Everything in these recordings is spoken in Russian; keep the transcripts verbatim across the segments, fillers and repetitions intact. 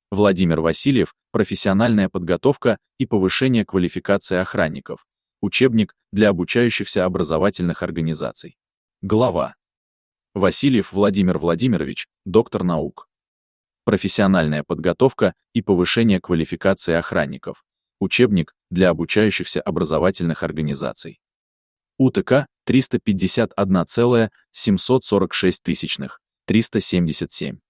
Владимир Васильев. Профессиональная подготовка и повышение квалификации охранников. Учебник для обучающихся образовательных организаций. Глава. Васильев Владимир Владимирович, доктор наук. Профессиональная подготовка и повышение квалификации охранников. Учебник для обучающихся образовательных организаций. УТК триста пятьдесят одна целых семьсот сорок шесть тысячных, триста семьдесят семь.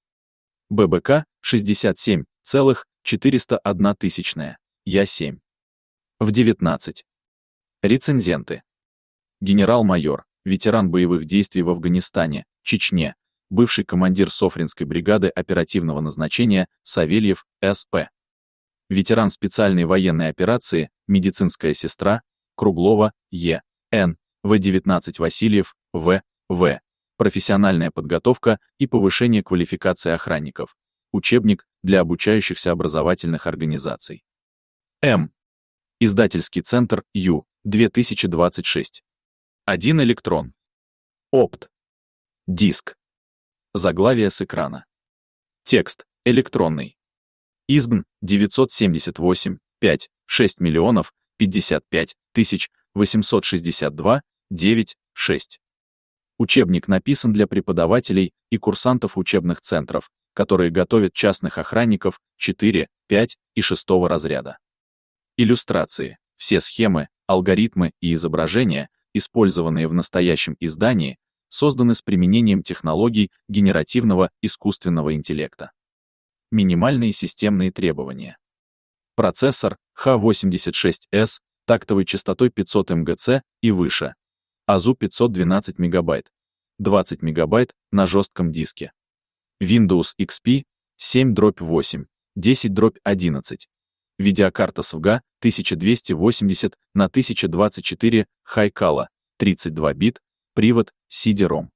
ББК шестьдесят семь целых четыреста одна тысячная, Я семь. В девятнадцать. Рецензенты. Генерал-майор, ветеран боевых действий в Афганистане, Чечне, бывший командир Софринской бригады оперативного назначения Савельев, СП. Ветеран специальной военной операции, медицинская сестра, Круглова, Е. Н. В девятнадцать Васильев, В. В. Профессиональная подготовка и повышение квалификации охранников. Учебник для обучающихся образовательных организаций. М. Издательский центр Ю. две тысячи двадцать шесть. Один электрон. Опт. Диск. Заглавие с экрана. Текст. Электронный. ИСБН девятьсот семьдесят восемь, пять, шесть миллионов пятьдесят пять тысяч восемьсот шестьдесят два, девять, шесть. Учебник написан для преподавателей и курсантов учебных центров, которые готовят частных охранников четыре, пять и шестого разряда. Иллюстрации. Все схемы, алгоритмы и изображения, использованные в настоящем издании, созданы с применением технологий генеративного искусственного интеллекта. Минимальные системные требования. Процессор Х восемьдесят шесть эс, тактовой частотой пятьсот МГц и выше. АЗУ пятьсот двенадцать мегабайт, двадцать мегабайт на жестком диске. Windows икс пи семь дробь восемь, десять дробь одиннадцать. Видеокарта СВГА тысяча двести восемьдесят на тысяча двадцать четыре Хайкала, тридцать два бит, привод си ди-ром.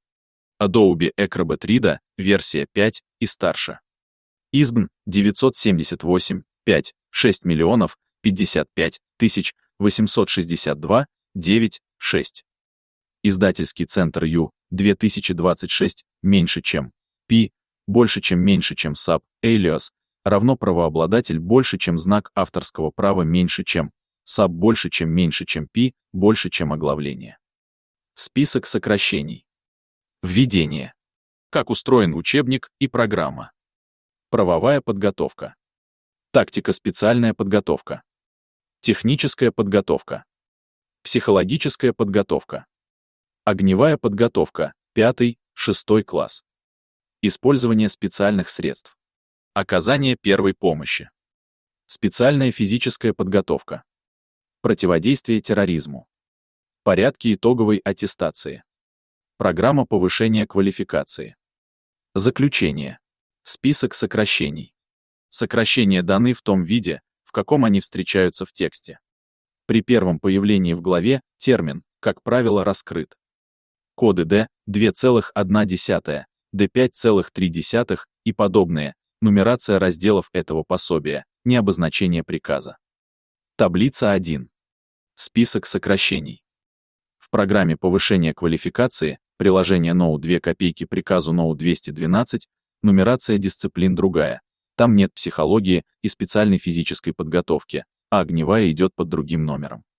Adobe Acrobat Reader, версия пять и старше. ИСБН девятьсот семьдесят восемь, пять, шесть миллионов пятьдесят пять тысяч восемьсот шестьдесят два, девять, шесть. Издательский центр Ю. две тысячи двадцать шесть, меньше чем Пи, больше чем меньше чем саб, alias, равно правообладатель больше чем знак авторского права меньше чем саб больше чем меньше чем Пи, больше чем оглавление. Список сокращений. Введение. Как устроен учебник и программа. Правовая подготовка. Тактико-специальная подготовка. Техническая подготовка. Психологическая подготовка. Огневая подготовка, пятый, шестой класс. Использование специальных средств. Оказание первой помощи. Специальная физическая подготовка. Противодействие терроризму. Порядки итоговой аттестации. Программа повышения квалификации. Заключение. Список сокращений. Сокращения даны в том виде, в каком они встречаются в тексте. При первом появлении в главе термин, как правило, раскрыт. Коды Д два целых одна десятая, Д пять целых три десятых и подобные, нумерация разделов этого пособия, не обозначение приказа. Таблица один. Список сокращений. В программе повышения квалификации, приложение ноу две копейки приказу ноу двести двенадцать, нумерация дисциплин другая. Там нет психологии и специальной физической подготовки, а огневая идет под другим номером.